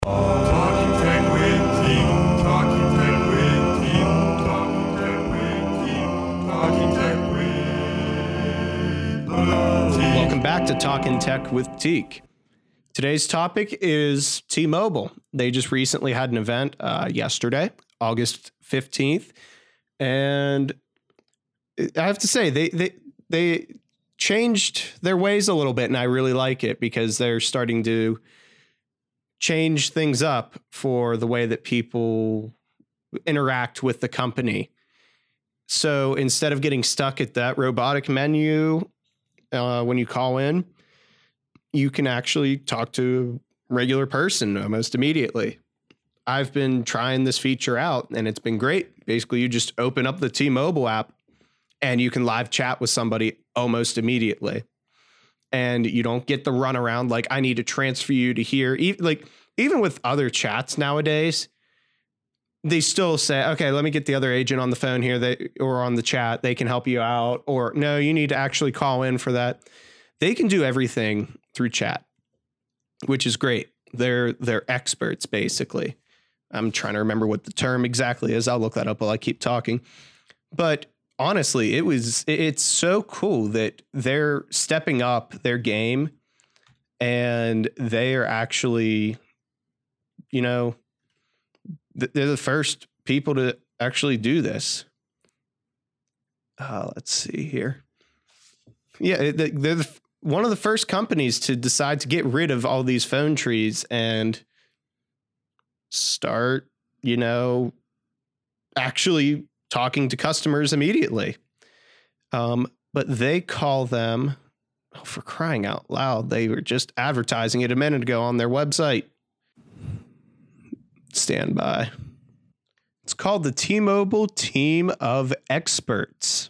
Talking Tech with Teak. Talking Tech with Teak. Talking Tech with Teak. Talking Tech with Teak. Welcome back to Talking Tech with Teak. Today's topic is T-Mobile. They just recently had an event yesterday, August 15th. And I have to say, they changed their ways a little bit, and I really like it because they're starting to change things up for the way that people interact with the company. So instead of getting stuck at that robotic menu when you call in, you can actually talk to a regular person almost immediately. I've been trying this feature out and it's been great. Basically, you just open up the T-Mobile app and you can live chat with somebody almost immediately. And you don't get the runaround like, I need to transfer you to here. Even with other chats nowadays, they still say, okay, let me get the other agent on the phone here or on the chat. They can help you out. Or no, you need to actually call in for that. They can do everything through chat, which is great. They're experts, basically. I'm trying to remember what the term exactly is. I'll look that up while I keep talking. But honestly, it's so cool that they're stepping up their game and they are actually, they're the first people to actually do this. Let's see here. Yeah, they're one of the first companies to decide to get rid of all these phone trees and start, actually talking to customers immediately. But they call them, for crying out loud, they were just advertising it a minute ago on their website. Stand by. It's called the T-Mobile Team of Experts.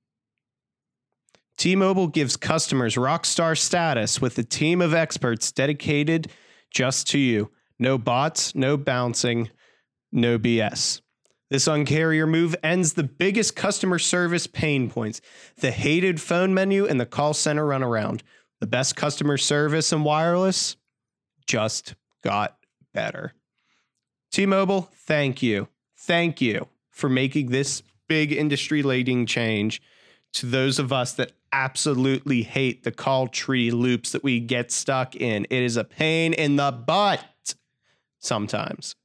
T-Mobile gives customers rockstar status with a team of experts dedicated just to you. No bots, no bouncing, no BS. This Un-carrier move ends the biggest customer service pain points, the hated phone menu and the call center runaround. The best customer service and wireless just got better. T-Mobile, thank you. Thank you for making this big industry-leading change to those of us that absolutely hate the call tree loops that we get stuck in. It is a pain in the butt sometimes.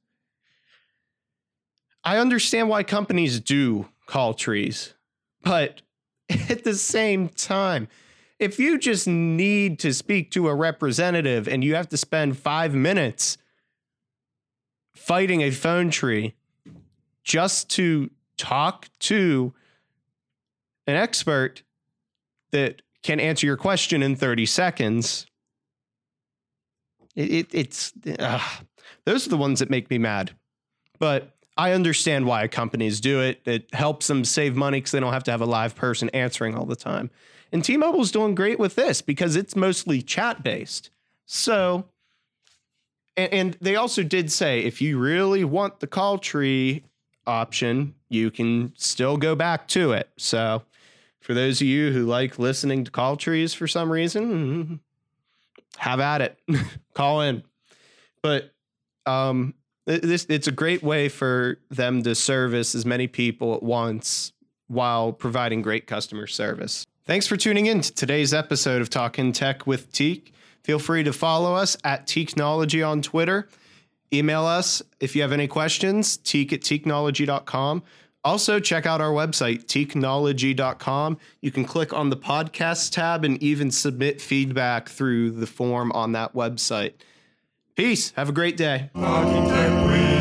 I understand why companies do call trees, but at the same time, if you just need to speak to a representative and you have to spend 5 minutes fighting a phone tree just to talk to an expert that can answer your question in 30 seconds, those are the ones that make me mad. But I understand why companies do it. It helps them save money because they don't have to have a live person answering all the time. And T-Mobile's doing great with this because it's mostly chat-based. So, and they also did say, if you really want the call tree option, you can still go back to it. So for those of you who like listening to call trees for some reason, have at it. Call in. But it's a great way for them to service as many people at once while providing great customer service. Thanks for tuning in to today's episode of Talkin' Tech with Teak. Feel free to follow us at Teaknology on Twitter. Email us if you have any questions, teak@teaknology.com. Also, check out our website, teaknology.com. You can click on the podcast tab and even submit feedback through the form on that website. Peace. Have a great day. Talking Tech with